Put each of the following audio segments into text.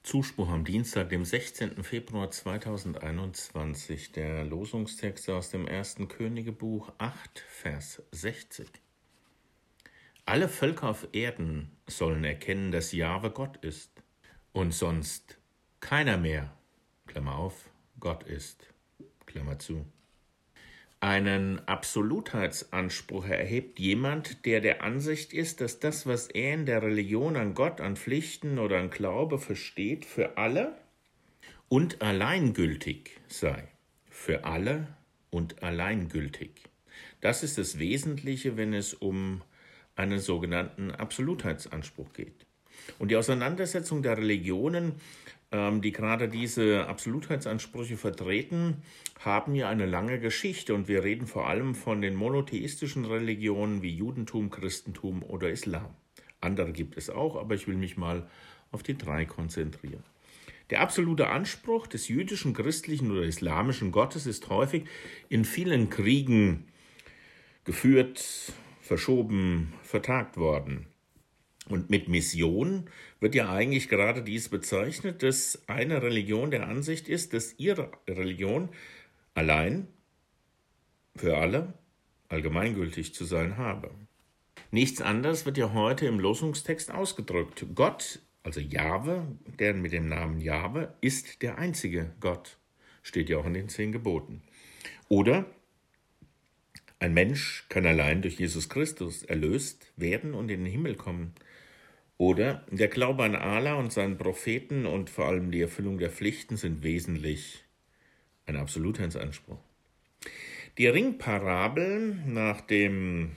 Zuspruch am Dienstag, dem 16. Februar 2021, der Losungstext aus dem 1. Königebuch 8, Vers 60. Alle Völker auf Erden sollen erkennen, dass Jahwe Gott ist und sonst keiner mehr, Klammer auf, Gott ist, Klammer zu. Einen Absolutheitsanspruch erhebt jemand, der der Ansicht ist, dass das, was er in der Religion an Gott, an Pflichten oder an Glaube versteht, für alle und alleingültig sei. Für alle und alleingültig. Das ist das Wesentliche, wenn es um einen sogenannten Absolutheitsanspruch geht. Und die Auseinandersetzung der Religionen, die gerade diese Absolutheitsansprüche vertreten, haben ja eine lange Geschichte. Und wir reden vor allem von den monotheistischen Religionen wie Judentum, Christentum oder Islam. Andere gibt es auch, aber ich will mich mal auf die 3 konzentrieren. Der absolute Anspruch des jüdischen, christlichen oder islamischen Gottes ist häufig in vielen Kriegen geführt, verschoben, vertagt worden. Und mit Mission wird ja eigentlich gerade dies bezeichnet, dass eine Religion der Ansicht ist, dass ihre Religion allein für alle allgemeingültig zu sein habe. Nichts anderes wird ja heute im Losungstext ausgedrückt. Gott, also Jahwe, der mit dem Namen Jahwe, ist der einzige Gott. Steht ja auch in den 10 Geboten. Oder ein Mensch kann allein durch Jesus Christus erlöst werden und in den Himmel kommen. Oder der Glaube an Allah und seinen Propheten und vor allem die Erfüllung der Pflichten sind wesentlich ein Absolutheitsanspruch. Die Ringparabel nach dem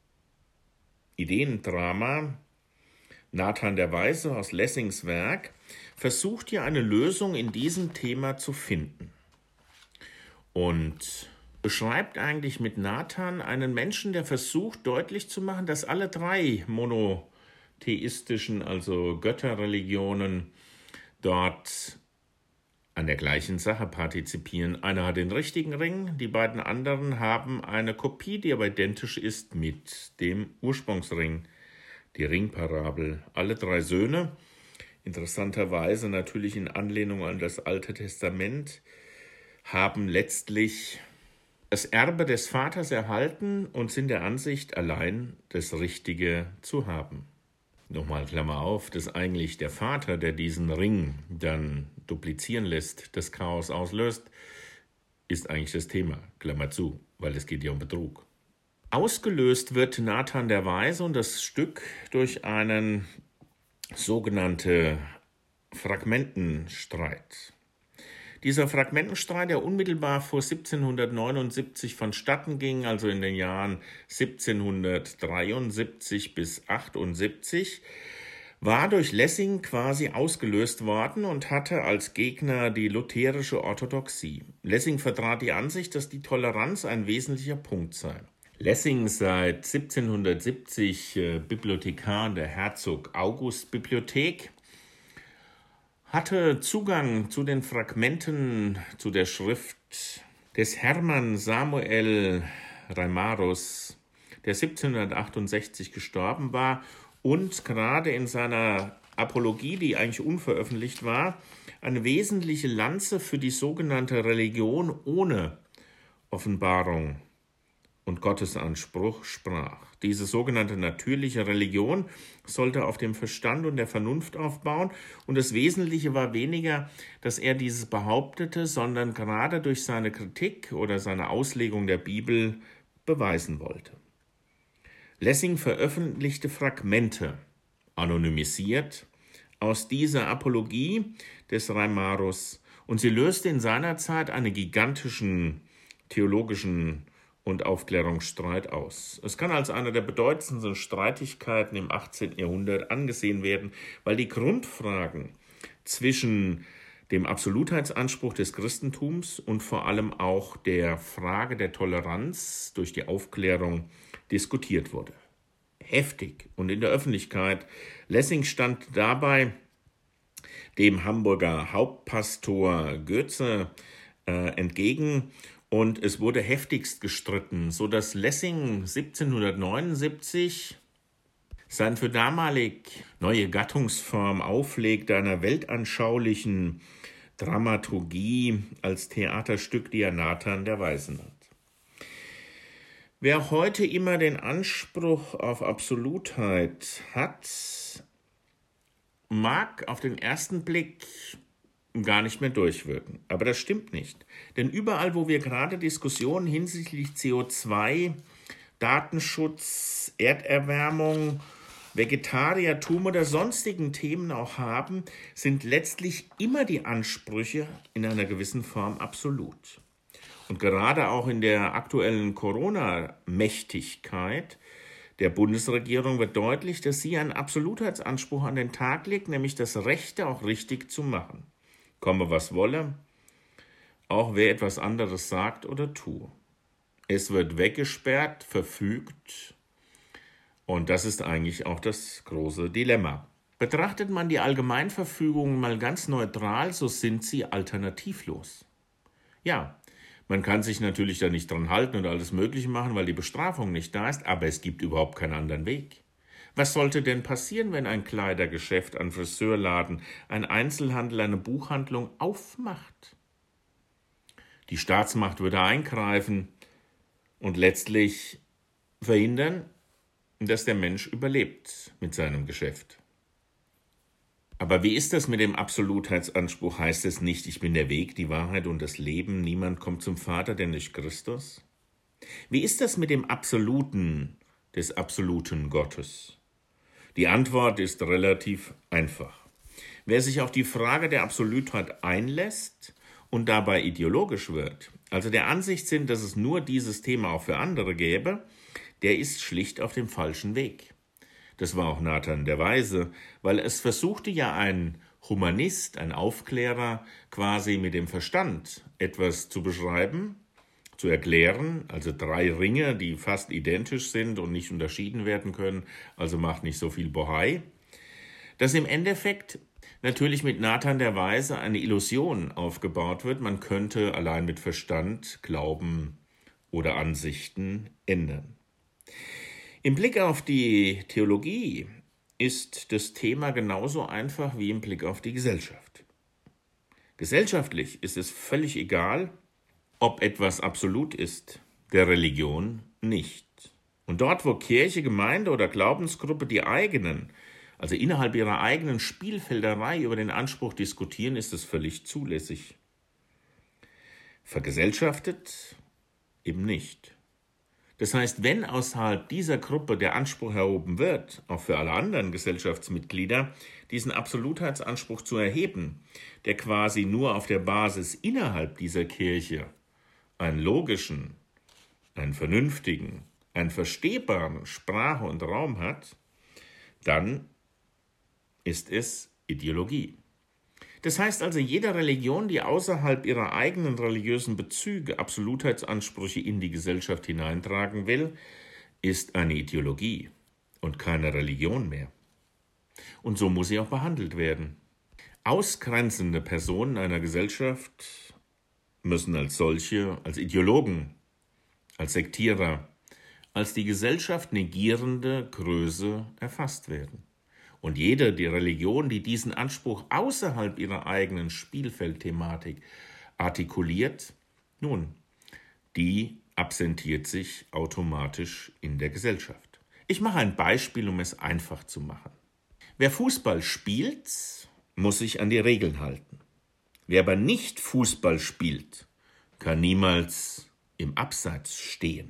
Ideendrama Nathan der Weise aus Lessings Werk versucht hier eine Lösung in diesem Thema zu finden und beschreibt eigentlich mit Nathan einen Menschen, der versucht deutlich zu machen, dass alle 3 monotheistischen, also Götterreligionen, dort an der gleichen Sache partizipieren. Einer hat den richtigen Ring, die beiden anderen haben eine Kopie, die aber identisch ist mit dem Ursprungsring. Die Ringparabel. Alle 3 Söhne, interessanterweise natürlich in Anlehnung an das Alte Testament, haben letztlich das Erbe des Vaters erhalten und sind der Ansicht, allein das Richtige zu haben. Nochmal Klammer auf, dass eigentlich der Vater, der diesen Ring dann duplizieren lässt, das Chaos auslöst, ist eigentlich das Thema, Klammer zu, weil es geht ja um Betrug. Ausgelöst wird Nathan der Weise und das Stück durch einen sogenannten Fragmentenstreit. Dieser Fragmentenstreit, der unmittelbar vor 1779 vonstatten ging, also in den Jahren 1773 bis 78, war durch Lessing quasi ausgelöst worden und hatte als Gegner die lutherische Orthodoxie. Lessing vertrat die Ansicht, dass die Toleranz ein wesentlicher Punkt sei. Lessing, seit 1770 Bibliothekar der Herzog-August-Bibliothek, hatte Zugang zu den Fragmenten, zu der Schrift des Hermann Samuel Reimarus, der 1768 gestorben war und gerade in seiner Apologie, die eigentlich unveröffentlicht war, eine wesentliche Lanze für die sogenannte Religion ohne Offenbarung und Gottesanspruch sprach. Diese sogenannte natürliche Religion sollte auf dem Verstand und der Vernunft aufbauen und das Wesentliche war weniger, dass er dieses behauptete, sondern gerade durch seine Kritik oder seine Auslegung der Bibel beweisen wollte. Lessing veröffentlichte Fragmente, anonymisiert, aus dieser Apologie des Reimarus und sie löste in seiner Zeit einen gigantischen theologischen und Aufklärungsstreit aus. Es kann als eine der bedeutendsten Streitigkeiten im 18. Jahrhundert angesehen werden, weil die Grundfragen zwischen dem Absolutheitsanspruch des Christentums und vor allem auch der Frage der Toleranz durch die Aufklärung diskutiert wurde. Heftig und in der Öffentlichkeit. Lessing stand dabei dem Hamburger Hauptpastor Goetze entgegen und es wurde heftigst gestritten, sodass Lessing 1779 Sein für damalig neue Gattungsform auflegte einer weltanschaulichen Dramaturgie als Theaterstück, die er Nathan der Weise hat. Wer heute immer den Anspruch auf Absolutheit hat, mag auf den ersten Blick gar nicht mehr durchwirken. Aber das stimmt nicht. Denn überall, wo wir gerade Diskussionen hinsichtlich CO2, Datenschutz, Erderwärmung, Vegetariertum oder sonstigen Themen auch haben, sind letztlich immer die Ansprüche in einer gewissen Form absolut. Und gerade auch in der aktuellen Corona-Mächtigkeit der Bundesregierung wird deutlich, dass sie einen Absolutheitsanspruch an den Tag legt, nämlich das Rechte auch richtig zu machen. Komme, was wolle, auch wer etwas anderes sagt oder tue. Es wird weggesperrt, verfügt, und das ist eigentlich auch das große Dilemma. Betrachtet man die Allgemeinverfügungen mal ganz neutral, so sind sie alternativlos. Ja, man kann sich natürlich da nicht dran halten und alles Mögliche machen, weil die Bestrafung nicht da ist, aber es gibt überhaupt keinen anderen Weg. Was sollte denn passieren, wenn ein Kleidergeschäft, ein Friseurladen, ein Einzelhandel, eine Buchhandlung aufmacht? Die Staatsmacht würde eingreifen und letztlich verhindern, dass der Mensch überlebt mit seinem Geschäft. Aber wie ist das mit dem Absolutheitsanspruch? Heißt es nicht, ich bin der Weg, die Wahrheit und das Leben, niemand kommt zum Vater, denn durch Christus? Wie ist das mit dem Absoluten des absoluten Gottes? Die Antwort ist relativ einfach. Wer sich auf die Frage der Absolutheit einlässt und dabei ideologisch wird, also der Ansicht sind, dass es nur dieses Thema auch für andere gäbe, der ist schlicht auf dem falschen Weg. Das war auch Nathan der Weise, weil es versuchte ja ein Humanist, ein Aufklärer, quasi mit dem Verstand etwas zu beschreiben, zu erklären, also 3 Ringe, die fast identisch sind und nicht unterschieden werden können, also macht nicht so viel Bohai, dass im Endeffekt natürlich mit Nathan der Weise eine Illusion aufgebaut wird, man könnte allein mit Verstand Glauben oder Ansichten ändern. Im Blick auf die Theologie ist das Thema genauso einfach wie im Blick auf die Gesellschaft. Gesellschaftlich ist es völlig egal, ob etwas absolut ist, der Religion nicht. Und dort, wo Kirche, Gemeinde oder Glaubensgruppe die eigenen, also innerhalb ihrer eigenen Spielfelderei über den Anspruch diskutieren, ist es völlig zulässig. Vergesellschaftet eben nicht. Das heißt, wenn außerhalb dieser Gruppe der Anspruch erhoben wird, auch für alle anderen Gesellschaftsmitglieder, diesen Absolutheitsanspruch zu erheben, der quasi nur auf der Basis innerhalb dieser Kirche einen logischen, einen vernünftigen, einen verstehbaren Sprache und Raum hat, dann ist es Ideologie. Das heißt also, jede Religion, die außerhalb ihrer eigenen religiösen Bezüge Absolutheitsansprüche in die Gesellschaft hineintragen will, ist eine Ideologie und keine Religion mehr. Und so muss sie auch behandelt werden. Ausgrenzende Personen einer Gesellschaft müssen als solche, als Ideologen, als Sektierer, als die Gesellschaft negierende Größe erfasst werden. Und jede, die Religion, die diesen Anspruch außerhalb ihrer eigenen Spielfeldthematik artikuliert, nun, die absentiert sich automatisch in der Gesellschaft. Ich mache ein Beispiel, um es einfach zu machen. Wer Fußball spielt, muss sich an die Regeln halten. Wer aber nicht Fußball spielt, kann niemals im Abseits stehen.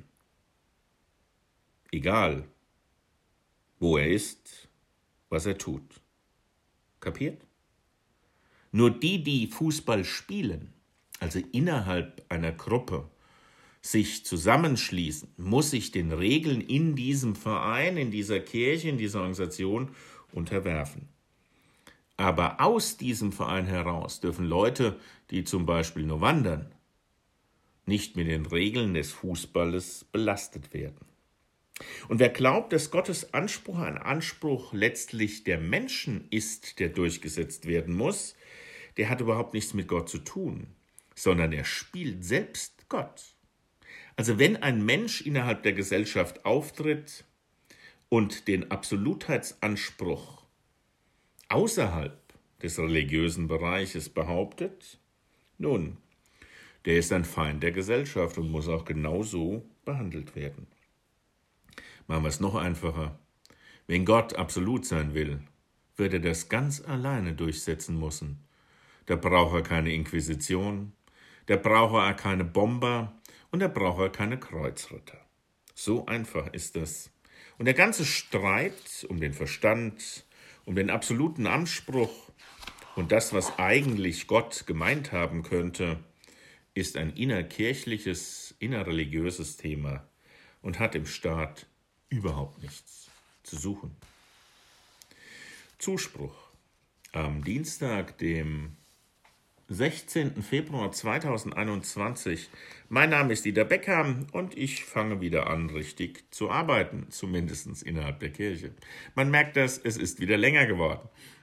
Egal, wo er ist, was er tut. Kapiert? Nur die, die Fußball spielen, also innerhalb einer Gruppe, sich zusammenschließen, muss sich den Regeln in diesem Verein, in dieser Kirche, in dieser Organisation unterwerfen. Aber aus diesem Verein heraus dürfen Leute, die zum Beispiel nur wandern, nicht mit den Regeln des Fußballes belastet werden. Und wer glaubt, dass Gottes Anspruch ein Anspruch letztlich der Menschen ist, der durchgesetzt werden muss, der hat überhaupt nichts mit Gott zu tun, sondern er spielt selbst Gott. Also wenn ein Mensch innerhalb der Gesellschaft auftritt und den Absolutheitsanspruch außerhalb des religiösen Bereiches behauptet, nun, der ist ein Feind der Gesellschaft und muss auch genauso behandelt werden. Machen wir es noch einfacher. Wenn Gott absolut sein will, wird er das ganz alleine durchsetzen müssen. Da braucht er keine Inquisition, da braucht er keine Bomber und da braucht er keine Kreuzritter. So einfach ist das. Und der ganze Streit um den Verstand, um den absoluten Anspruch und das, was eigentlich Gott gemeint haben könnte, ist ein innerkirchliches, innerreligiöses Thema und hat im Staat überhaupt nichts zu suchen. Zuspruch. Am Dienstag, dem 16. Februar 2021. Mein Name ist Dieter Becker und ich fange wieder an, richtig zu arbeiten, zumindest innerhalb der Kirche. Man merkt das, es ist wieder länger geworden.